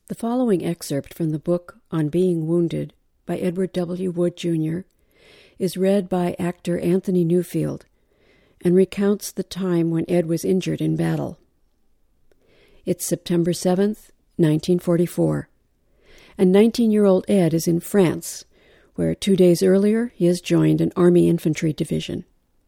The following excerpt from the book On Being Wounded by Edward W. Wood, Jr. is read by actor Anthony Newfield and recounts the time when Ed was injured in battle. It's September 7th, 1944, and 19-year-old Ed is in France, where 2 days earlier he has joined an Army infantry division.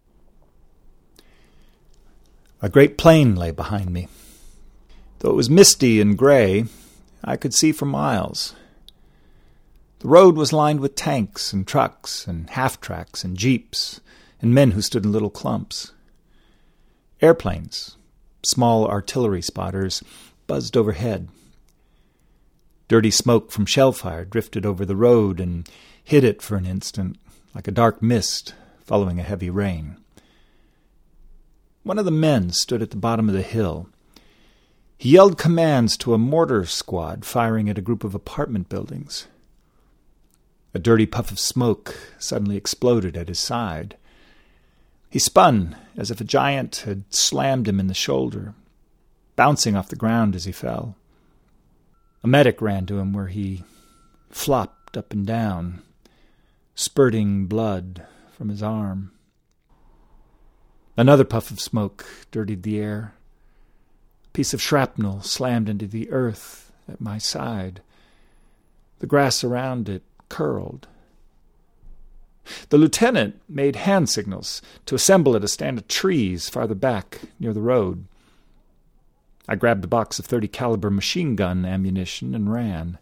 A great plain lay behind me. Though it was misty and gray, I could see for miles. The road was lined with tanks and trucks and half-tracks and jeeps and men who stood in little clumps. Airplanes, small artillery spotters, buzzed overhead. Dirty smoke from shell fire drifted over the road and hid it for an instant, like a dark mist following a heavy rain. One of the men stood at the bottom of the hill. He yelled commands to a mortar squad firing at a group of apartment buildings. A dirty puff of smoke suddenly exploded at his side. He spun as if a giant had slammed him in the shoulder, bouncing off the ground as he fell. A medic ran to him where he flopped up and down, spurting blood from his arm. Another puff of smoke dirtied the air. A piece of shrapnel slammed into the earth at my side. The grass around it curled. The lieutenant made hand signals to assemble at a stand of trees farther back near the road. I grabbed a box of .30 caliber machine gun ammunition and ran.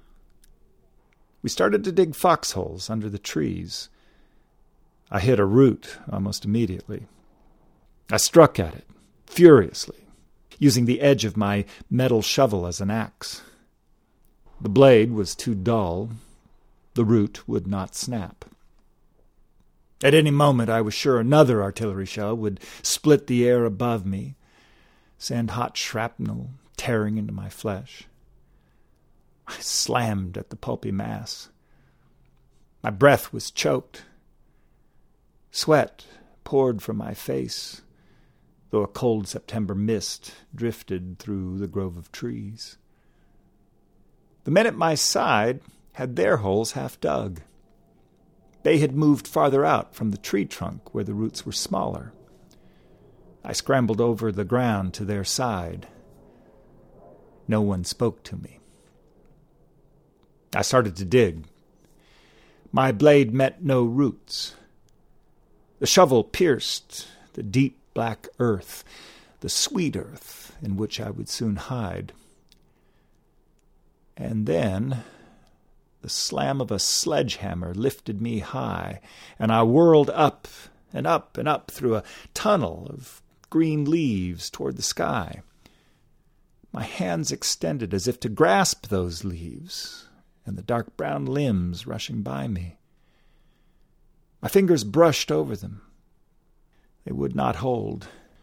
We started to dig foxholes under the trees. I hit a root almost immediately. I struck at it, furiously, using the edge of my metal shovel as an axe. The blade was too dull. The root would not snap. At any moment I was sure another artillery shell would split the air above me, send hot shrapnel tearing into my flesh. I slammed at the pulpy mass. My breath was choked. Sweat poured from my face, though a cold September mist drifted through the grove of trees. The men at my side had their holes half dug. They had moved farther out from the tree trunk where the roots were smaller. I scrambled over the ground to their side. No one spoke to me. I started to dig. My blade met no roots. The shovel pierced the deep black earth, the sweet earth in which I would soon hide. And then the slam of a sledgehammer lifted me high, and I whirled up and up and up through a tunnel of green leaves toward the sky. My hands extended as if to grasp those leaves and the dark brown limbs rushing by me. My fingers brushed over them. They would not hold.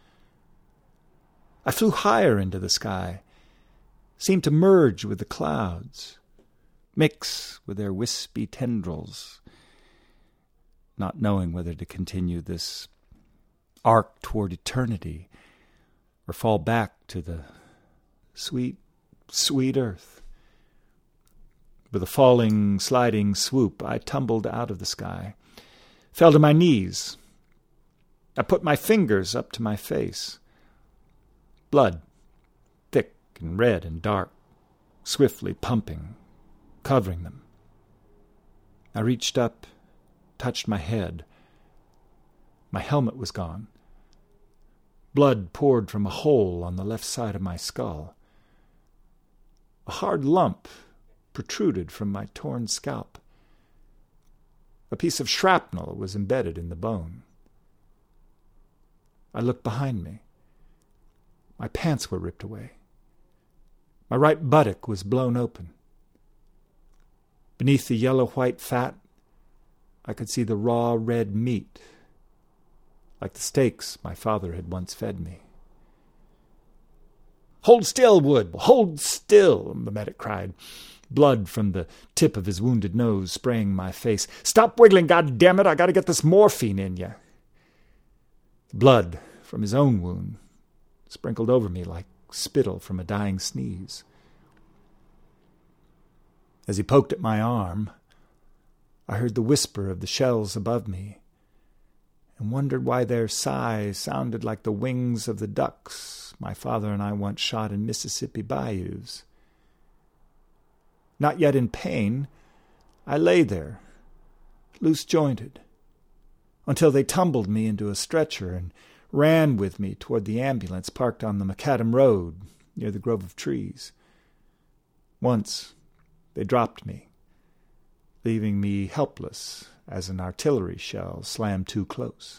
I flew higher into the sky, seemed to merge with the clouds, mix with their wispy tendrils, not knowing whether to continue this arc toward eternity or fall back to the sweet, sweet earth. With a falling, sliding swoop, I tumbled out of the sky, fell to my knees. I put my fingers up to my face. Blood, thick and red and dark, swiftly pumping, covering them. I reached up, touched my head. My helmet was gone. Blood poured from a hole on the left side of my skull. A hard lump protruded from my torn scalp. A piece of shrapnel was embedded in the bone. I looked behind me. My pants were ripped away. My right buttock was blown open. Beneath the yellow-white fat, I could see the raw red meat, like the steaks my father had once fed me. "Hold still, Wood! Hold still!" the medic cried, blood from the tip of his wounded nose spraying my face. "Stop wiggling, goddammit! I gotta get this morphine in you." Blood from his own wound sprinkled over me like spittle from a dying sneeze. As he poked at my arm, I heard the whisper of the shells above me and wondered why their sighs sounded like the wings of the ducks my father and I once shot in Mississippi bayous. Not yet in pain, I lay there, loose-jointed, until they tumbled me into a stretcher and ran with me toward the ambulance parked on the macadam road near the grove of trees. Once they dropped me, leaving me helpless as an artillery shell slammed too close.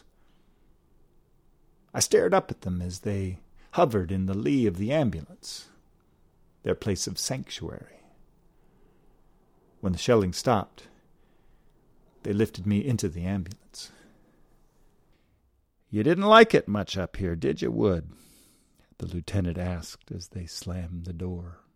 I stared up at them as they hovered in the lee of the ambulance, their place of sanctuary. When the shelling stopped, they lifted me into the ambulance. "You didn't like it much up here, did you, Wood?" the lieutenant asked as they slammed the door.